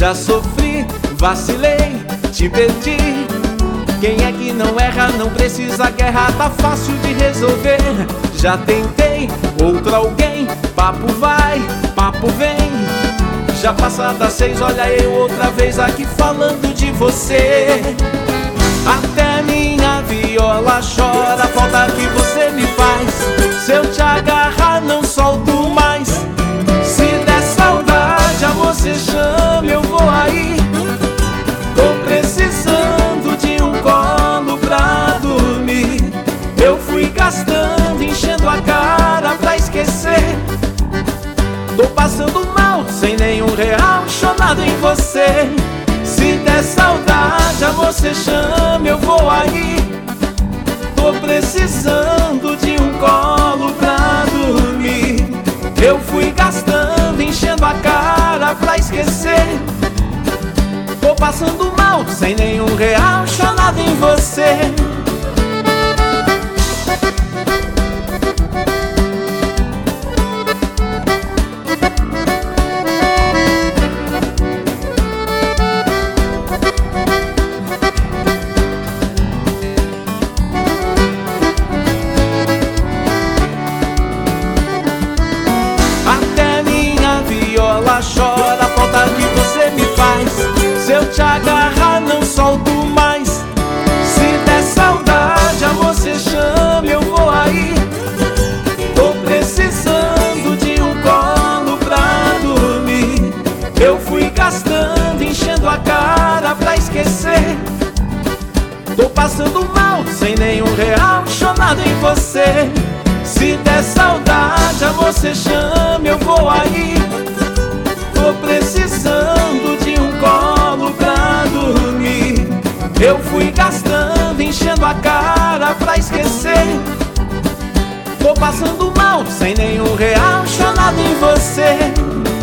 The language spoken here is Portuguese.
Já sofri, vacilei, te perdi. Quem é que não erra, não precisa guerra, tá fácil de resolver. Já tentei, outro alguém, papo vai, papo vem. Já passada 6, olha eu outra vez aqui falando de você. Até minha viola chora, a falta que você me faz. Se eu te agarrar não solto mais. Se der saudade, amor, você chama, eu vou aí. Tô precisando de um colo pra dormir. Eu fui gastando, enchendo a cara pra esquecer. Tô passando mal, sem nenhum real, chorado em você. Se der saudade, amor, você chama, eu vou aí. Tô precisando de um colo pra dormir. Eu fui gastando, enchendo a cara pra esquecer. Tô passando mal, sem nenhum real, chorado em você. Chora a falta que você me faz. Se eu te agarrar não solto mais. Se der saudade, amor, você chama, eu vou aí. Tô precisando de um colo pra dormir. Eu fui gastando, enchendo a cara pra esquecer. Tô passando mal, sem nenhum real, chorado em você. Se der saudade, amor, você chama, eu vou aí. Tô precisando de um colo pra dormir. Eu fui gastando, enchendo a cara pra esquecer. Tô passando mal, sem nenhum real, chorado em você.